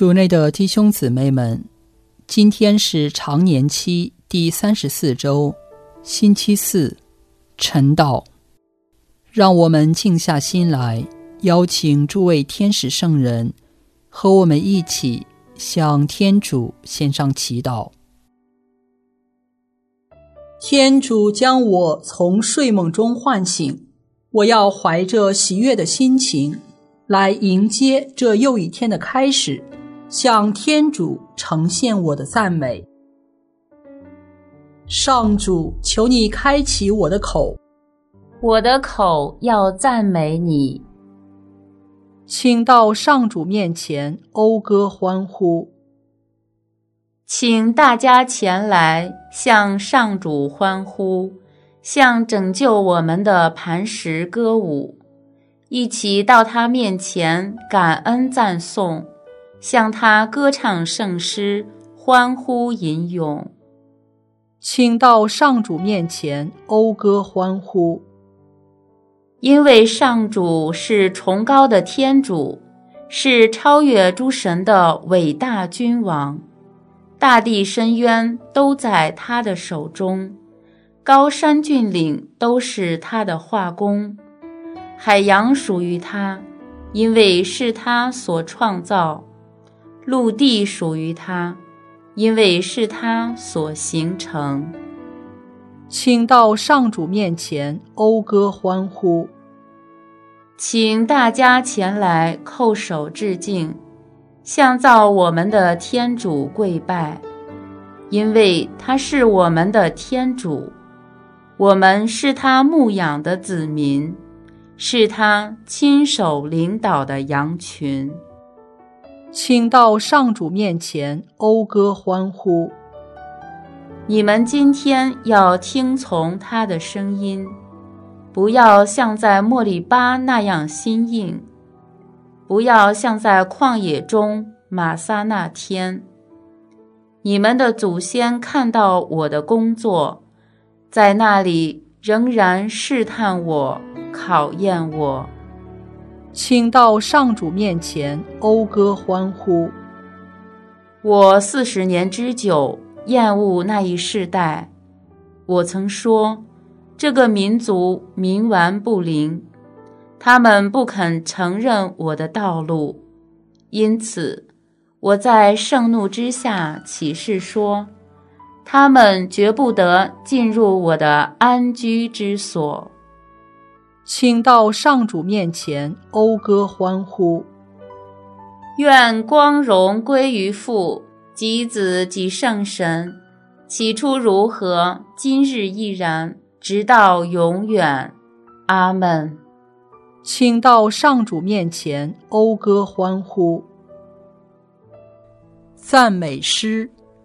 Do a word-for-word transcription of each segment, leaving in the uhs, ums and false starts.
主内的弟兄姊妹们，今天是常年期第三十四周，星期四，晨祷。让我们静下心来，邀请诸位天使圣人和我们一起向天主献上祈祷。天主将我从睡梦中唤醒，我要怀着喜悦的心情来迎接这又一天的开始，向天主呈现我的赞美。上主，求你开启我的口， 我的口要赞美你。 请到上主面前讴歌欢呼。 请大家前来向上主欢呼，向拯救我们的磐石歌舞，一起到他面前感恩赞颂，向他歌唱圣诗，欢呼吟咏。 请到上主面前讴歌欢呼。 因为上主是崇高的天主，是超越诸神的伟大君王，大地深渊都在他的手中，高山峻岭都是他的画工，海洋属于他，因为是他所创造，陆地属于他，因为是他所形成。 请到上主面前讴歌欢呼。 请大家前来叩首致敬，向造我们的天主跪拜，因为他是我们的天主，我们是他牧养的子民，是他亲手领导的羊群。 请到上主面前讴歌欢呼。 你们今天要听从他的声音，不要像在莫利巴那样心硬，不要像在旷野中玛撒那天。你们的祖先看到我的工作，在那里仍然试探我，考验我。 请到上主面前讴歌欢呼。 我四十年之久厌恶那一世代，我曾说，这个民族冥顽不灵，他们不肯承认我的道路，因此我在盛怒之下起誓说，他们绝不得进入我的安居之所。 请到上主面前讴歌欢呼。 愿光荣归于父及子及圣神，起初如何，今日亦然，直到永远。阿们。 请到上主面前讴歌欢呼。赞美诗。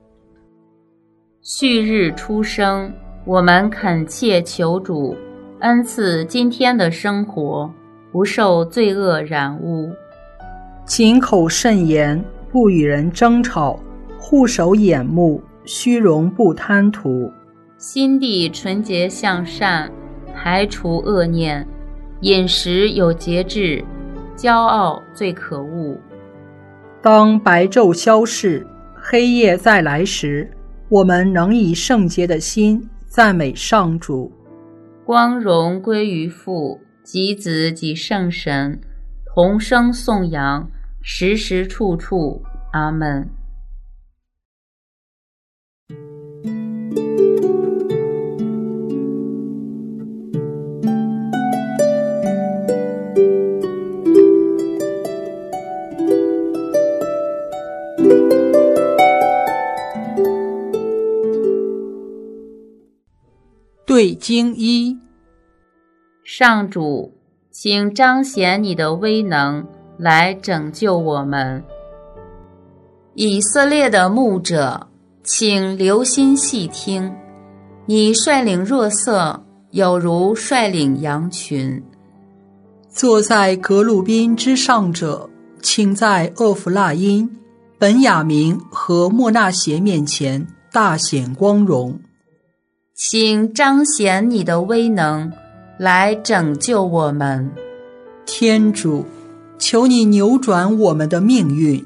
旭日初升，我们恳切求主恩赐今天的生活，不受罪恶染污。 谨口慎言，不与人争吵，护守眼目，虚荣不贪图。 心地纯洁向善，排除恶念，饮食有节制，骄傲最可恶。 当白昼消逝，黑夜再来时，我们能以圣洁的心赞美上主。 光荣归于父及子及圣神，同声颂扬，时时处处。阿们。 对经一。 上主，请彰显你的威能，来拯救我们。以色列的牧者，请留心细听，你率领若瑟，有如率领羊群。 坐在革鲁宾之上者，请在厄弗拉因、本雅明和莫纳协面前大显光荣。 请彰显你的威能，来拯救我们。 天主，求你扭转我们的命运，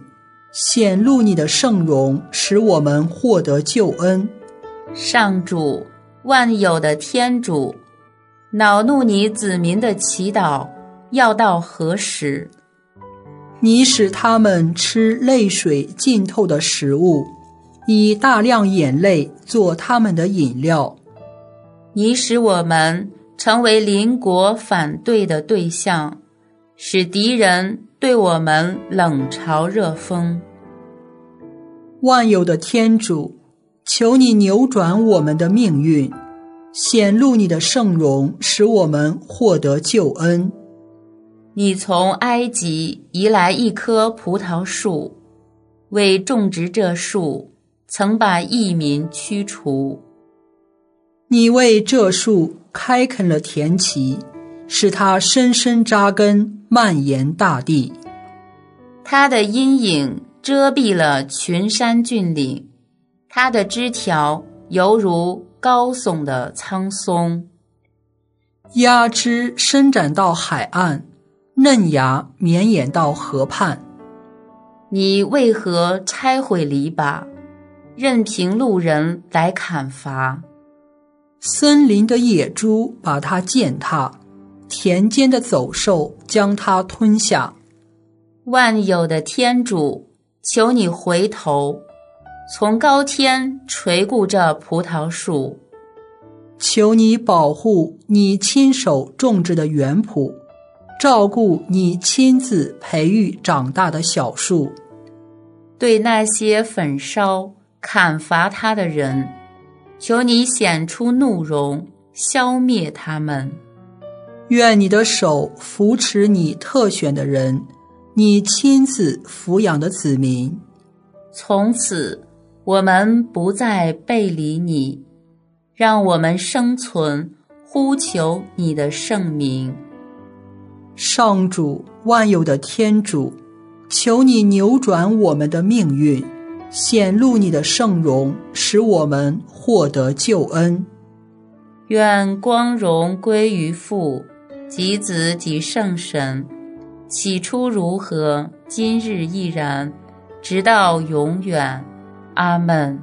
显露你的圣容，使我们获得救恩。 上主，万有的天主，恼怒你子民的祈祷要到何时？ 你使他们吃泪水浸透的食物，以大量眼泪做他们的饮料。 你使我们成为邻国反对的对象，使敌人对我们冷嘲热讽。 万有的天主，求你扭转我们的命运，显露你的圣容，使我们获得救恩。 你从埃及移来一棵葡萄树，为种植这树，曾把异民驱除。 你为这树开垦了田畦，使它深深扎根，蔓延大地。 它的阴影遮蔽了群山峻岭，它的枝条犹如高耸的苍松。 芽枝伸展到海岸，嫩芽绵延到河畔。 你为何拆毁篱笆，任凭路人来砍伐？ 森林的野猪把它践踏，田间的走兽将它吞下。 万有的天主，求你回头，从高天垂顾这葡萄树。 求你保护你亲手种植的园圃，照顾你亲自培育长大的小树。 对那些焚烧、砍伐它的人，求你显出怒容，消灭他们。 愿你的手扶持你特选的人，你亲自抚养的子民。 从此，我们不再背离你，让我们生存，呼求你的圣名。 上主，万有的天主，求你扭转我们的命运，显露你的圣容，使我们获得救恩。 愿光荣归于父、及子、及圣神，起初如何，今日亦然，直到永远。阿们。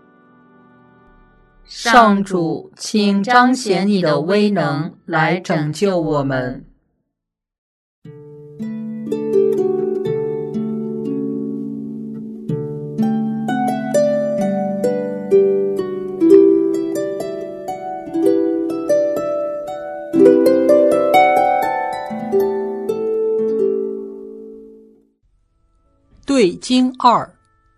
上主，请彰显你的威能，来拯救我们。对经二。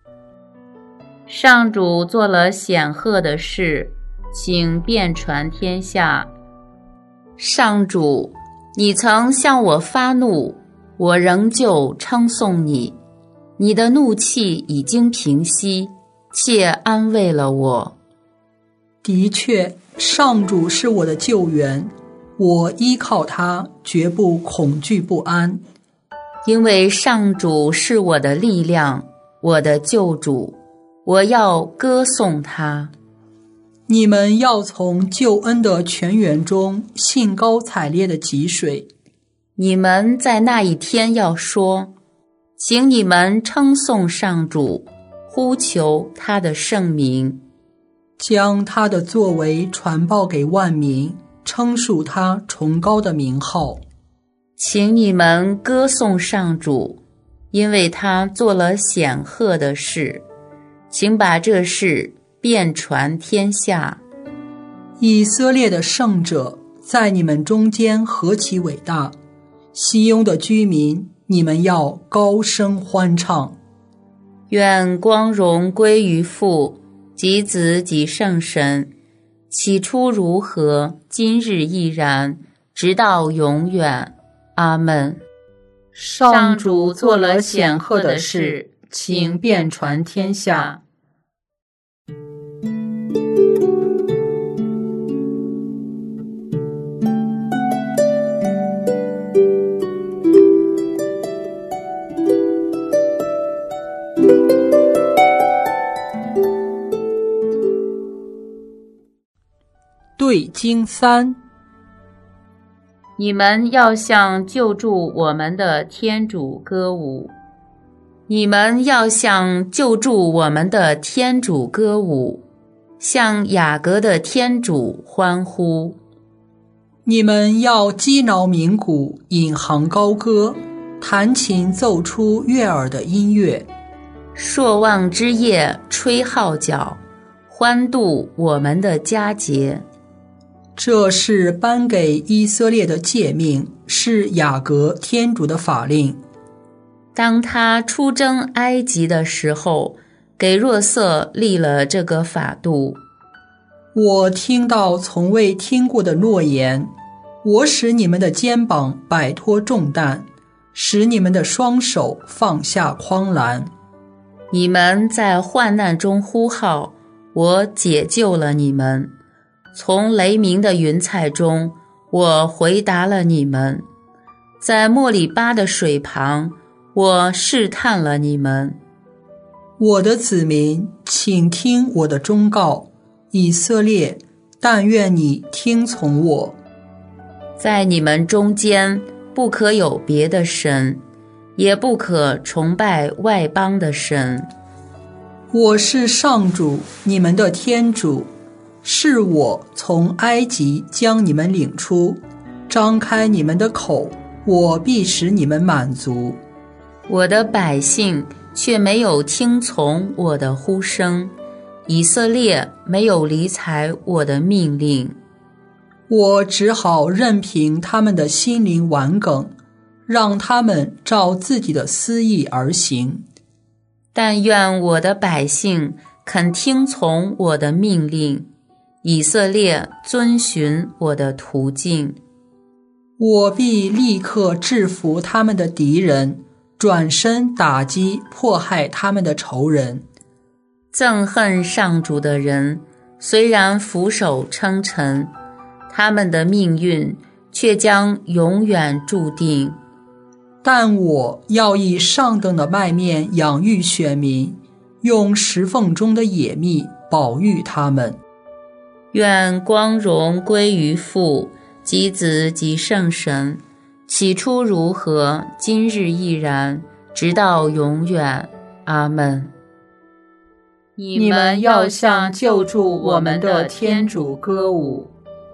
上主做了显赫的事，请遍传天下。上主，你曾向我发怒，我仍旧称颂你。你的怒气已经平息，且安慰了我。 的确，上主是我的救援，我依靠他，绝不恐惧不安。 因为上主是我的力量，我的救主，我要歌颂他。 你们要从救恩的泉源中兴高采烈的汲水。 你们在那一天要说，请你们称颂上主，呼求他的圣名， 将他的作为传报给万民，称述他崇高的名号。 请你们歌颂上主，因为他做了显赫的事，请把这事遍传天下。 以色列的圣者在你们中间何其伟大！西雍的居民，你们要高声欢唱。 愿光荣归于父、及子、及圣神，起初如何，今日亦然，直到永远。阿们。 上主做了显赫的事，请遍传天下。对经三。 你们要向救助我们的天主歌舞， 你们要向救助我们的天主歌舞，向雅各的天主欢呼。 你们要击挠鸣鼓，引吭高歌，弹琴奏出悦耳的音乐。 朔望之夜吹号角，欢度我们的佳节。 这是颁给以色列的诫命，是雅各天主的法令。 当他出征埃及的时候，给若瑟立了这个法度。 我听到从未听过的诺言，我使你们的肩膀摆脱重担，使你们的双手放下筐篮。 你们在患难中呼号，我解救了你们；从雷鸣的云彩中，我回答了你们；在莫里巴的水旁，我试探了你们。 我的子民，请听我的忠告，以色列，但愿你听从我。 在你们中间不可有别的神，也不可崇拜外邦的神。 我是上主，你们的天主，是我从埃及将你们领出，张开你们的口，我必使你们满足。 我的百姓却没有听从我的呼声，以色列没有理睬我的命令。 我只好任凭他们的心灵顽梗，让他们照自己的私意而行。 但愿我的百姓肯听从我的命令，以色列遵循我的途径。 我必立刻制服他们的敌人，转身打击迫害他们的仇人。 憎恨上主的人虽然俯首称臣，他们的命运却将永远注定。 但我要以上等的麦面养育选民，用石缝中的野蜜保育他们。 愿光荣归于父及子及圣神，起初如何，今日亦然，直到永远。阿们。 你们要向救助我们的天主歌舞。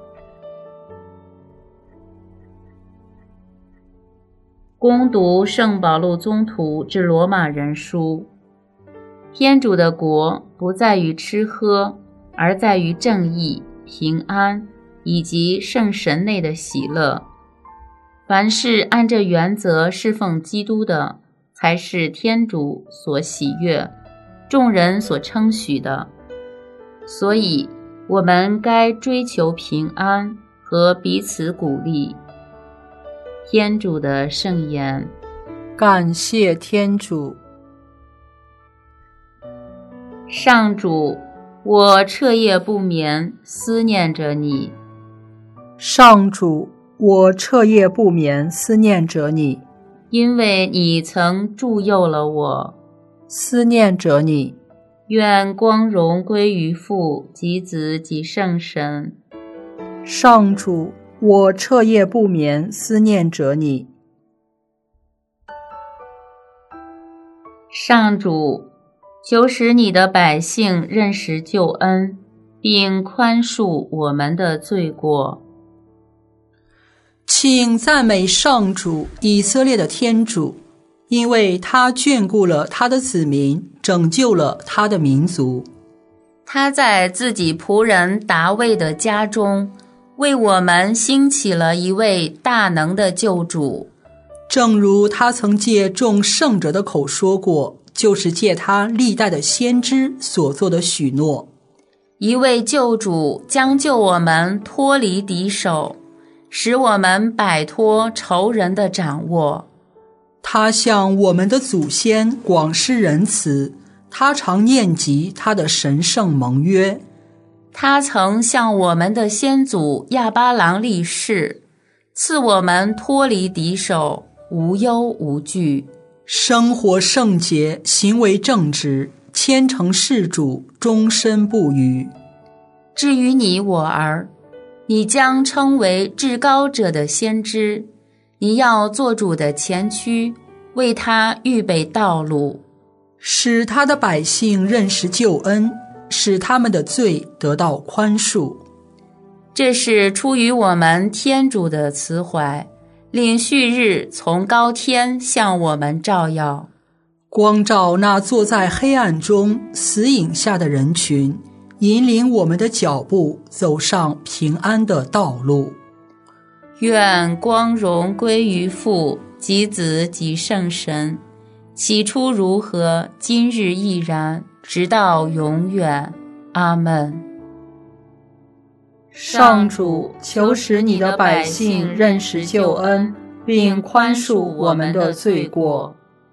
恭读圣保禄宗徒致罗马人书。天主的国不在于吃喝，而在于正义、平安以及圣神内的喜乐。凡是按这原则侍奉基督的，才是天主所喜悦，众人所称许的。所以我们该追求平安和彼此鼓励。天主的圣言。 感谢天主。 上主，我彻夜不眠，思念着你。 上主，我彻夜不眠，思念着你， 因为你曾助佑了我。 思念着你。 愿光荣归于父及子及圣神。 上主，我彻夜不眠，思念着你。 上主，求使你的百姓认识救恩，并宽恕我们的罪过。 请赞美上主，以色列的天主，因为他眷顾了他的子民，拯救了他的民族。 他在自己仆人达味的家中，为我们兴起了一位大能的救主。 正如他曾借众圣者的口说过，就是借他历代的先知所做的许诺。 一位救主将救我们脱离敌手，使我们摆脱仇人的掌握。 他向我们的祖先广施仁慈，他常念及他的神圣盟约。 他曾向我们的先祖亚巴郎立誓，赐我们脱离敌手，无忧无惧， 生活圣洁，行为正直，虔诚事主，终身不渝。 至于你我儿，你将称为至高者的先知，你要做主的前驱，为他预备道路。 使他的百姓认识救恩，使他们的罪得到宽恕。 这是出于我们天主的慈怀，令旭日从高天向我们照耀， 光照那坐在黑暗中死影下的人群，引领我们的脚步走上平安的道路。 愿光荣归于父及子及圣神，起初如何，今日亦然，直到永远。阿们。 上主，求使你的百姓认识救恩，并宽恕我们的罪过。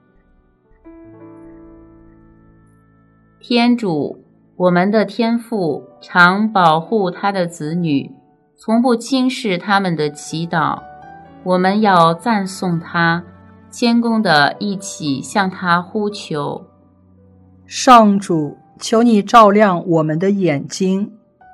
天主，我们的天父常保护他的子女，从不轻视他们的祈祷。我们要赞颂他，谦恭地一起向他呼求。 上主，求你照亮我们的眼睛。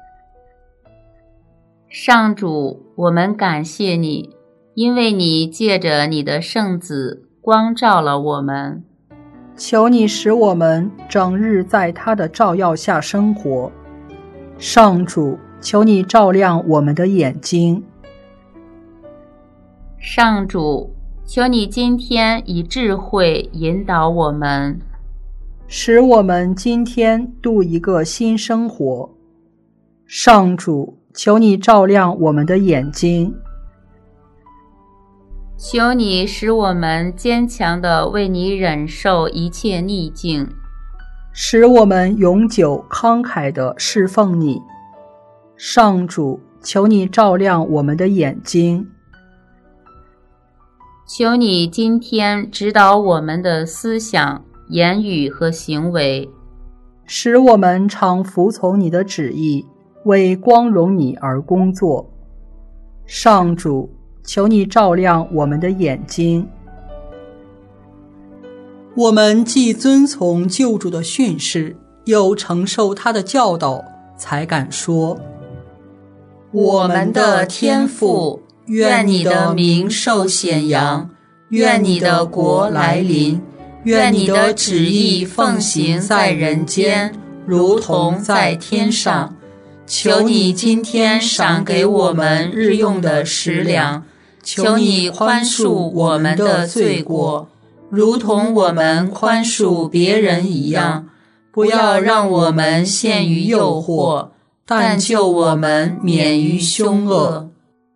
上主，我们感谢你，因为你借着你的圣子光照了我们。 求你使我们整日在他的照耀下生活。上主，求你照亮我们的眼睛。 上主，求你今天以智慧引导我们， 使我们今天度一个新生活。上主，求你照亮我们的眼睛。 求你使我们坚强地为你忍受一切逆境， 使我们永久慷慨地侍奉你。上主，求你照亮我们的眼睛。 求你今天指导我们的思想、言语和行为， 使我们常服从你的旨意，为光荣你而工作。上主，求你照亮我们的眼睛。我们既遵从救主的训示，又承受他的教导，才敢说： 我们的天父，愿你的名受显扬，愿你的国来临，愿你的旨意奉行在人间，如同在天上。求你今天赏给我们日用的食粮，求你宽恕我们的罪过，如同我们宽恕别人一样。不要让我们陷于诱惑，但救我们免于凶恶。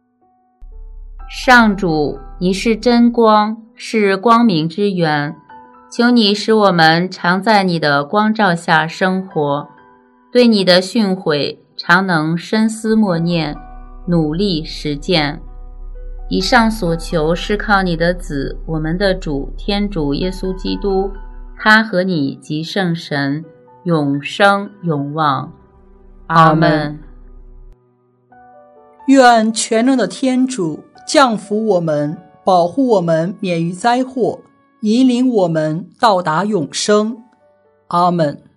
上主，你是真光，是光明之源，求你使我们常在你的光照下生活，对你的训诲常能深思默念，努力实践。以上所求是靠你的子，我们的主天主耶稣基督，他和你及圣神永生永旺。阿们。 愿全能的天主降福我们，保护我们免于灾祸，引领我们到达永生。阿们。